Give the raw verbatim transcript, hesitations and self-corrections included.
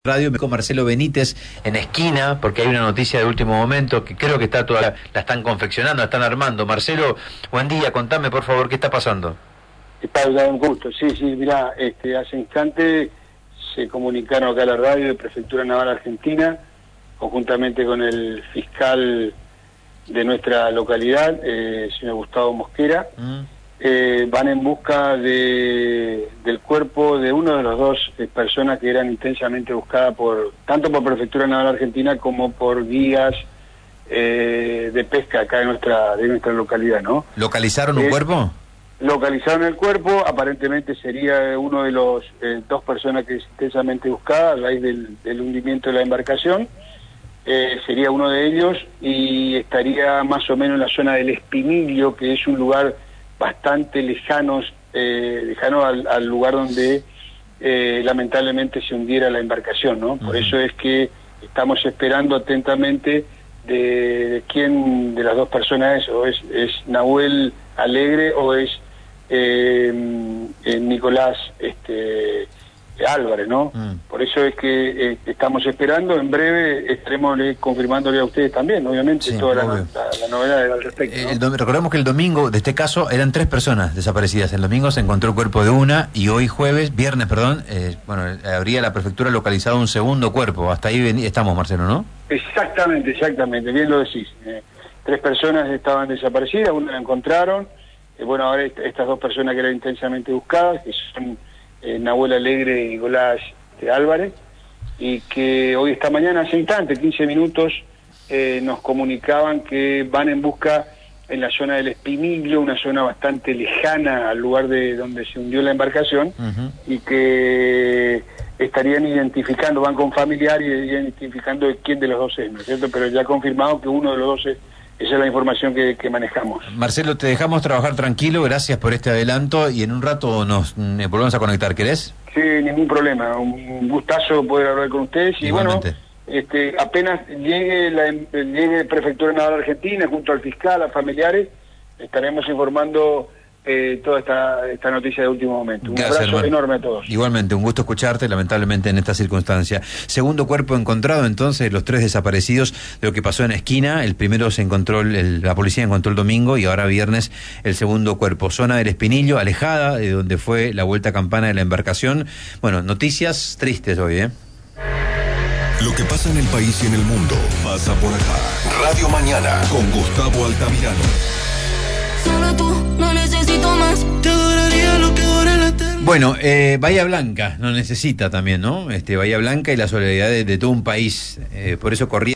Radio con Marcelo Benítez en Esquina, porque hay una noticia de último momento que creo que está toda la, la están confeccionando, la están armando. Marcelo, buen día, contame por favor qué está pasando. ¿Qué tal? Un gusto. Sí, sí, mirá, este, hace instante se comunicaron acá a la radio de Prefectura Naval Argentina, conjuntamente con el fiscal de nuestra localidad, eh, el señor Gustavo Mosquera. Mm. Eh, van en busca de, del cuerpo de uno de los dos eh, personas que eran intensamente buscadas por tanto por Prefectura Naval Argentina como por guías eh, de pesca acá de nuestra de nuestra localidad, ¿no? ¿Localizaron un eh, cuerpo? Localizaron el cuerpo, aparentemente sería uno de los eh, dos personas que es intensamente buscada a raíz del, del hundimiento de la embarcación. Eh, sería uno de ellos y estaría más o menos en la zona del Espinillo, que es un lugar bastante lejanos, eh, lejano al, al lugar donde eh, lamentablemente se hundiera la embarcación, ¿no? Por uh-huh. eso es que estamos esperando atentamente de, de quién de las dos personas es, o es, es Nahuel Alegre o es eh, eh, Nicolás este, Álvarez, ¿no? Uh-huh. Por eso es que eh, estamos esperando, en breve estaremos confirmándole a ustedes también, obviamente, sí, toda la, la, la novedad al respecto, ¿no? El dom- recordemos que el domingo de este caso eran tres personas desaparecidas. El domingo se encontró el cuerpo de una y hoy jueves, viernes, perdón, eh, bueno, habría la prefectura localizado un segundo cuerpo. Hasta ahí ven- estamos, Marcelo, ¿no? Exactamente, exactamente, bien lo decís. Eh, tres personas estaban desaparecidas, una la encontraron. Eh, bueno, ahora est- estas dos personas que eran intensamente buscadas, que son Eh, Nahuel Alegre y Nicolás este, Álvarez, y que hoy, esta mañana, hace instante, quince minutos, eh, nos comunicaban que van en busca en la zona del Espinillo, una zona bastante lejana al lugar de donde se hundió la embarcación, uh-huh. y que estarían identificando, van con familiares y identificando quién de los dos es, ¿no es cierto? Pero ya confirmado que uno de los dos es. Esa es la información que, que manejamos. Marcelo, te dejamos trabajar tranquilo, gracias por este adelanto y en un rato nos eh, volvemos a conectar, ¿querés? Sí, ningún problema, un gustazo poder hablar con ustedes y igualmente. Bueno, este, apenas llegue la llegue Prefectura Naval Argentina junto al fiscal, a familiares, estaremos informando eh, toda esta, esta noticia de último momento. Un Gracias, abrazo hermano. Enorme a todos. Igualmente, un gusto escucharte, lamentablemente en esta circunstancia. Segundo cuerpo encontrado entonces, los tres desaparecidos de lo que pasó en Esquina. El primero se encontró, el, la policía encontró el domingo y ahora viernes el segundo cuerpo. Zona del Espinillo, alejada de donde fue la vuelta a campana de la embarcación. Bueno, noticias tristes hoy, ¿eh? Lo que pasa en el país y en el mundo pasa por acá. Radio Mañana con Gustavo Altamirano. Solo tú, no necesito más. Te adoraría lo que ahora la eterna. Bueno, eh, Bahía Blanca no necesita también, ¿no? Este Bahía Blanca y la solidaridad de, de todo un país. Eh, por eso corría.